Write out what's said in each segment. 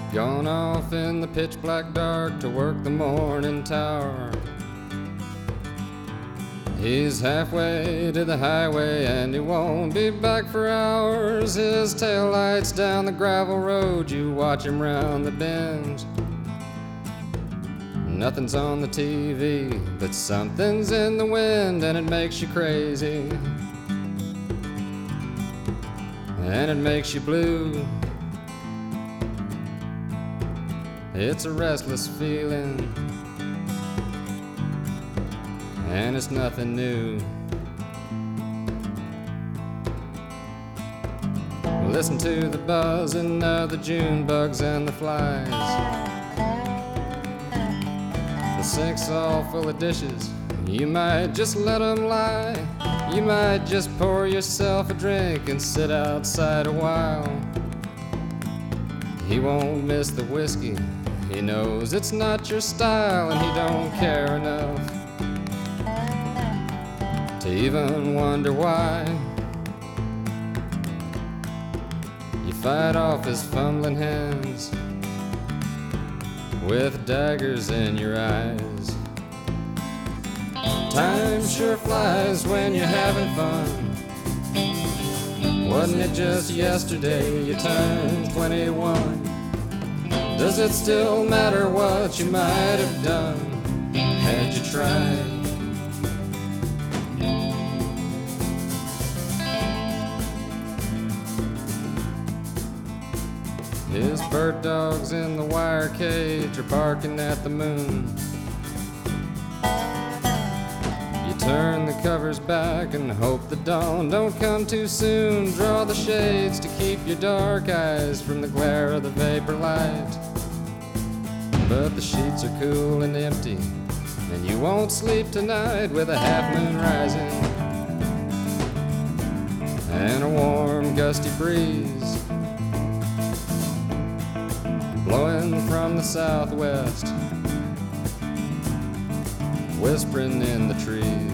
Gone off in the pitch black dark to work the morning tower. He's halfway to the highway and he won't be back for hours. His taillights down the gravel road, you watch him round the bend. Nothing's on the TV, but something's in the wind, and it makes you crazy, and it makes you blue. It's a restless feeling, and it's nothing new. Listen to the buzzing of the June bugs and the flies. The sink's all full of dishes, you might just let them lie. You might just pour yourself a drink and sit outside a while. He won't miss the whiskey, he knows it's not your style, and he don't care enough to even wonder why. You fight off his fumbling hands with daggers in your eyes. Time sure flies when you're having fun. Wasn't it just yesterday you turned 21? Does it still matter what you might have done had you tried? His bird dogs in the wire cage are barking at the moon. You turn the covers back and hope the dawn don't come too soon. Draw the shades to keep your dark eyes from the glare of the vapor light. But the sheets are cool and empty, and you won't sleep tonight with a half moon rising and a warm gusty breeze blowing from the southwest, whispering in the trees.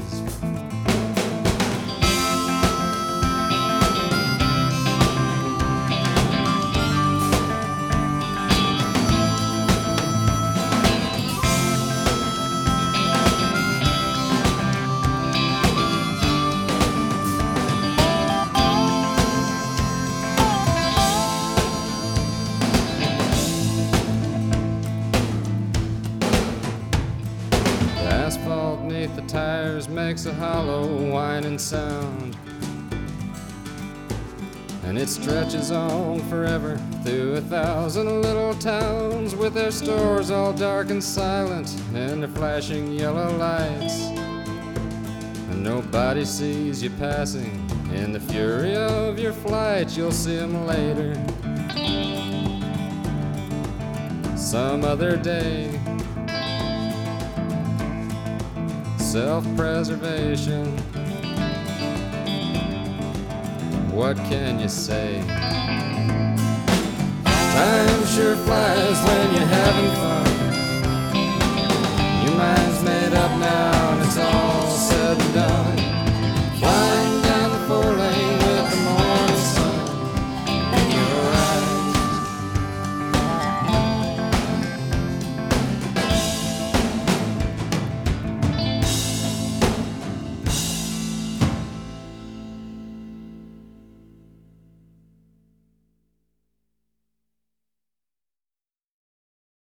Asphalt neath the tires makes a hollow whining sound, and it stretches on forever through 1,000 little towns with their stores all dark and silent and their flashing yellow lights. And nobody sees you passing in the fury of your flight. You'll see them later, some other day. Self-preservation, what can you say? Time sure flies when you're having fun. Your mind's made up now,